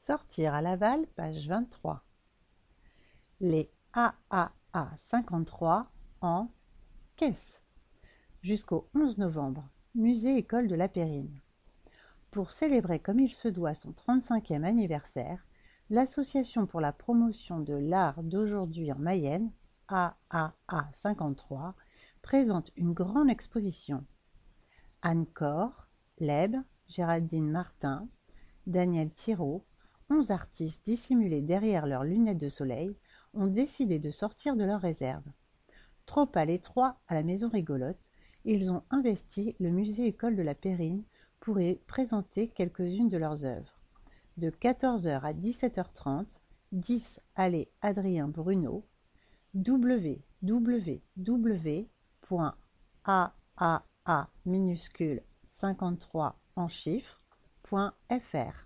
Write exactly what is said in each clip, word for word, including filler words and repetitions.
Sortir à Laval, page vingt-trois. Les A A A cinquante-trois en caisse jusqu'au onze novembre, musée École de la Périne. Pour célébrer comme il se doit son trente-cinquième anniversaire, l'Association pour la promotion de l'art d'aujourd'hui en Mayenne, A A A cinquante-trois, présente une grande exposition. Anne Cor, Leb, Géraldine Martin, Daniel Thiraud, onze artistes dissimulés derrière leurs lunettes de soleil, ont décidé de sortir de leur réserve. Trop à l'étroit à la maison rigolote, ils ont investi le musée École de la Périne pour y présenter quelques-unes de leurs œuvres. De quatorze heures à dix-sept heures trente, dix allée Adrien Bruneau, w w w point a a a minuscule cinquante-trois en chiffres point f r.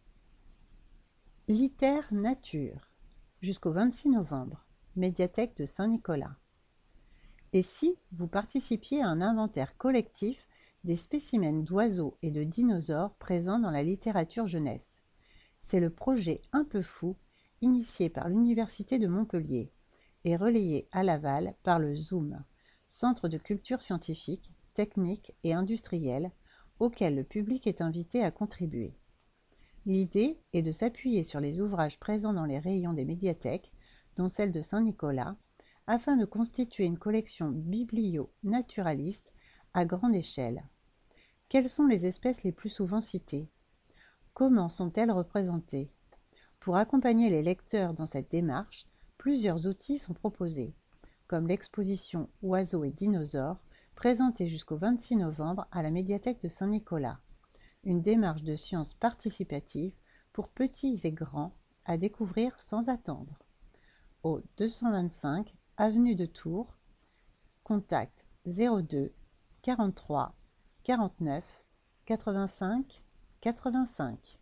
Liter Nature jusqu'au vingt-six novembre, médiathèque de Saint-Nicolas. Et si vous participiez à un inventaire collectif des spécimens d'oiseaux et de dinosaures présents dans la littérature jeunesse? C'est le projet un peu fou initié par l'Université de Montpellier et relayé à Laval par le Zoom, Centre de culture scientifique, technique et industrielle, auquel le public est invité à contribuer. L'idée est de s'appuyer sur les ouvrages présents dans les rayons des médiathèques, dont celle de Saint-Nicolas, afin de constituer une collection biblio-naturaliste à grande échelle. Quelles sont les espèces les plus souvent citées? Comment sont-elles représentées? Pour accompagner les lecteurs dans cette démarche, plusieurs outils sont proposés, comme l'exposition Oiseaux et dinosaures, présentée jusqu'au vingt-six novembre à la médiathèque de Saint-Nicolas. Une démarche de science participative pour petits et grands à découvrir sans attendre. Au deux cent vingt-cinq avenue de Tours, contact zéro deux quarante-trois quarante-neuf quatre-vingt-cinq quatre-vingt-cinq.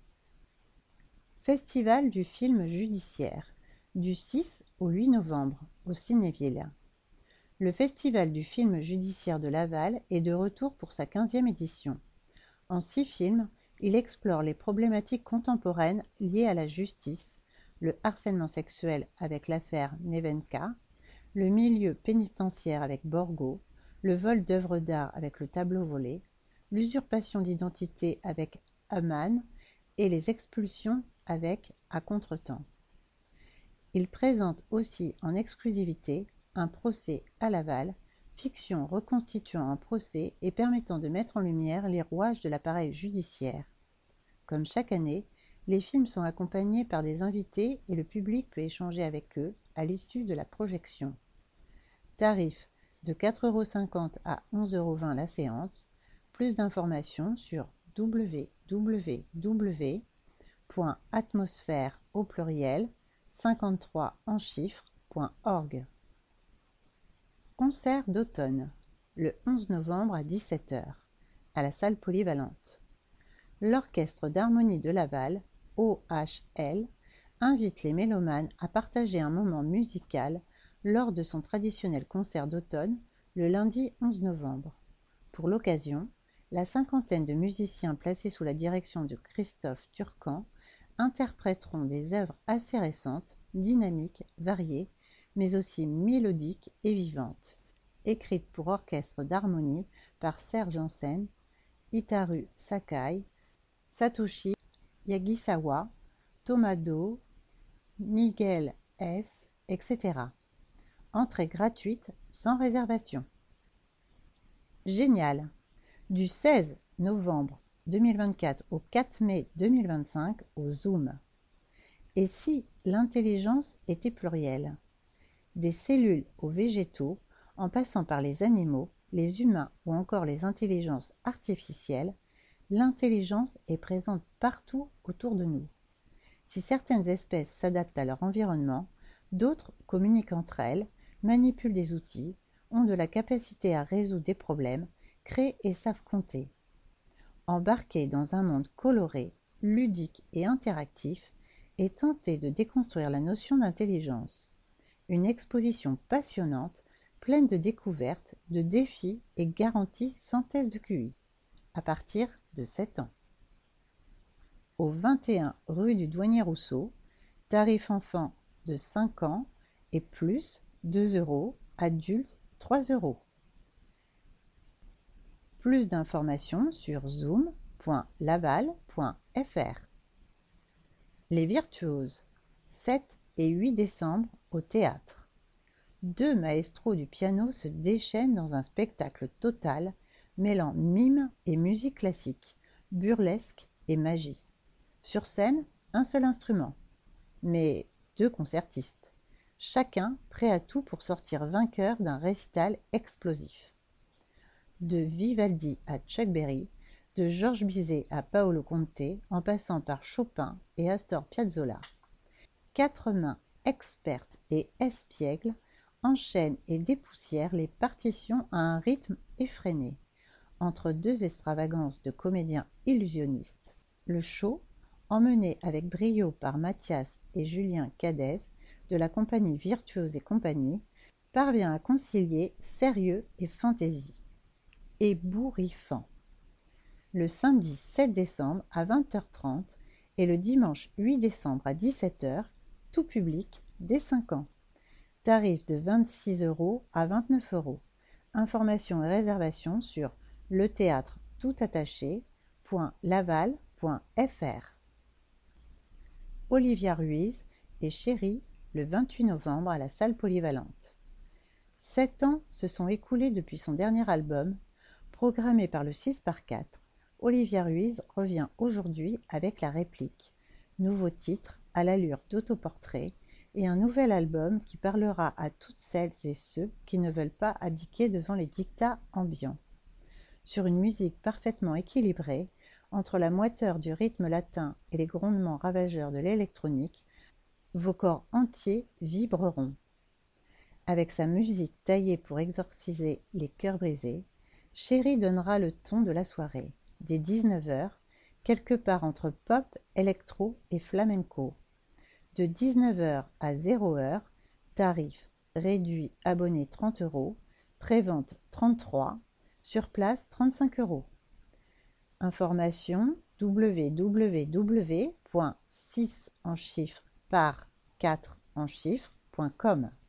Festival du film judiciaire, du six au huit novembre, au Cinéville. Le Festival du film judiciaire de Laval est de retour pour sa quinzième édition. En six films, il explore les problématiques contemporaines liées à la justice, le harcèlement sexuel avec l'affaire Nevenka, le milieu pénitentiaire avec Borgo, le vol d'œuvres d'art avec le tableau volé, l'usurpation d'identité avec Aman et les expulsions avec À contretemps. Il présente aussi en exclusivité un procès à Laval, fiction reconstituant un procès et permettant de mettre en lumière les rouages de l'appareil judiciaire. Comme chaque année, les films sont accompagnés par des invités et le public peut échanger avec eux à l'issue de la projection. Tarif de quatre euros cinquante à onze euros vingt la séance. Plus d'informations sur w w w point atmosphère au pluriel cinquante-trois en chiffres point org. Concert d'automne, le onze novembre à dix-sept heures, à la salle polyvalente. L'Orchestre d'harmonie de Laval, O H L, invite les mélomanes à partager un moment musical lors de son traditionnel concert d'automne, le lundi onze novembre. Pour l'occasion, la cinquantaine de musiciens placés sous la direction de Christophe Turcan interpréteront des œuvres assez récentes, dynamiques, variées, mais aussi mélodiques et vivantes, écrites pour orchestre d'harmonie par Serge Janssen, Hitaru Sakai, Satoshi Yagisawa, Thomas Do, Miguel S, et cetera. Entrée gratuite sans réservation. Génial! Du seize novembre deux mille vingt-quatre au quatre mai deux mille vingt-cinq au Zoom. Et si l'intelligence était plurielle? Des cellules aux végétaux, en passant par les animaux, les humains ou encore les intelligences artificielles, l'intelligence est présente partout autour de nous. Si certaines espèces s'adaptent à leur environnement, d'autres communiquent entre elles, manipulent des outils, ont de la capacité à résoudre des problèmes, créent et savent compter. Embarquer dans un monde coloré, ludique et interactif et tenter de déconstruire la notion d'intelligence. Une exposition passionnante, pleine de découvertes, de défis et garantie sans test de Q I, à partir de sept ans. au vingt et un rue du Douanier Rousseau, tarif enfant de cinq ans et plus deux euros, adulte trois euros. Plus d'informations sur zoom point laval point f r. Les Virtuoses, sept et huit décembre au théâtre. Deux maestros du piano se déchaînent dans un spectacle total mêlant mime et musique classique, burlesque et magie. Sur scène, un seul instrument, mais deux concertistes, chacun prêt à tout pour sortir vainqueur d'un récital explosif. De Vivaldi à Chuck Berry, de Georges Bizet à Paolo Conte, en passant par Chopin et Astor Piazzolla. Quatre mains expertes et espiègles enchaînent et dépoussièrent les partitions à un rythme effréné, entre deux extravagances de comédiens illusionnistes. Le show, emmené avec brio par Mathias et Julien Cadez de la compagnie Virtuose et compagnie, parvient à concilier sérieux et fantaisie. Ébouriffant. Le samedi sept décembre à vingt heures trente et le dimanche huit décembre à dix-sept heures, tout public dès cinq ans. Tarif de vingt-six euros à vingt-neuf euros. Informations et réservations sur le théâtre tout attaché point laval point f r. Olivia Ruiz et Chéri le vingt-huit novembre à la salle polyvalente. Sept ans se sont écoulés depuis son dernier album. Programmé par le six par quatre, Olivia Ruiz revient aujourd'hui avec La Réplique, nouveau titre à l'allure d'autoportrait et un nouvel album qui parlera à toutes celles et ceux qui ne veulent pas abdiquer devant les dictats ambiants. Sur une musique parfaitement équilibrée, entre la moiteur du rythme latin et les grondements ravageurs de l'électronique, vos corps entiers vibreront. Avec sa musique taillée pour exorciser les cœurs brisés, Chéri donnera le ton de la soirée, dès dix-neuf heures, quelque part entre pop, électro et flamenco. De dix-neuf heures à zéro heure, tarif réduit abonné trente euros, prévente trente-trois, sur place trente-cinq euros. Information w w w point six en chiffres par quatre en chiffres point com.